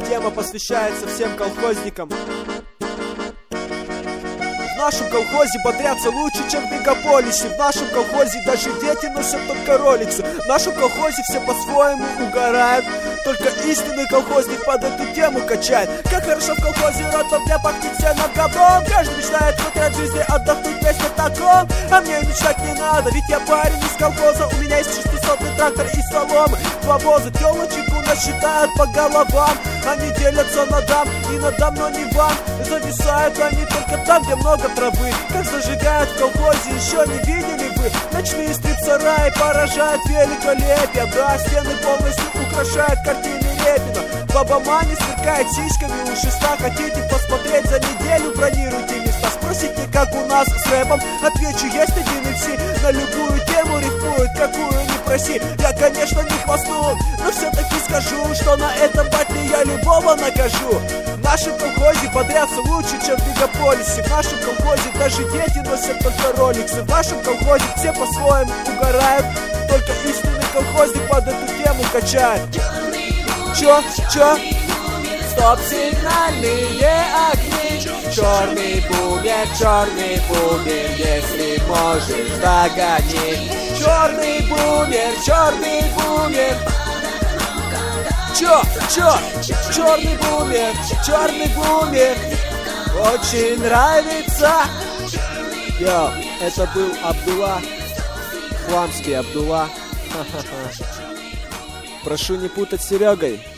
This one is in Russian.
тема посвящается всем колхозникам. В нашем колхозе бодрятся лучше, чем в мегаполисе. В нашем колхозе даже дети носят только роликсы. В нашем колхозе все по-своему угорают. Только истинный колхозник под эту тему качает. Как хорошо в колхозе, рот во мне пахнет сеном говном. Каждый мечтает хоть от жизни отдохнуть, песня таком. А мне мечтать не надо, ведь я парень из колхоза. У меня есть 600-й трактор и соломы. Два воза телочек у нас считают по головам. Они делятся на дам и надо мной не вам. Зависают они только там, где много травы. Как зажигают в колхозе, еще не видели вы? Ночные стрип-сараи поражают великолепие. Да, стены полностью украшают картины Репина. Баба Маня сверкает сиськами у шеста. Хотите посмотреть за неделю, бронируйте места. Спросите, как у нас с рэпом? Отвечу, есть один MC. На любую тему рифмует, какую не проси. Я, конечно, не хвастун, но все-таки скажу, что на этом батле я любого накажу. В нашем колхозе бодрятся лучше, чем в мегаполисе. В нашем колхозе даже дети носят только роликсы. В нашем колхозе все по-своему угорают. Только истинный колхозник под эту тему качает. Чё? Стоп, сигнальные огни. Черный бумер, если можешь, догони. Черный бумер. Чё? Черный бумер. Очень нравится. Йо, это был Абдулла. Хвамский Абдулла. Прошу не путать с Серегой.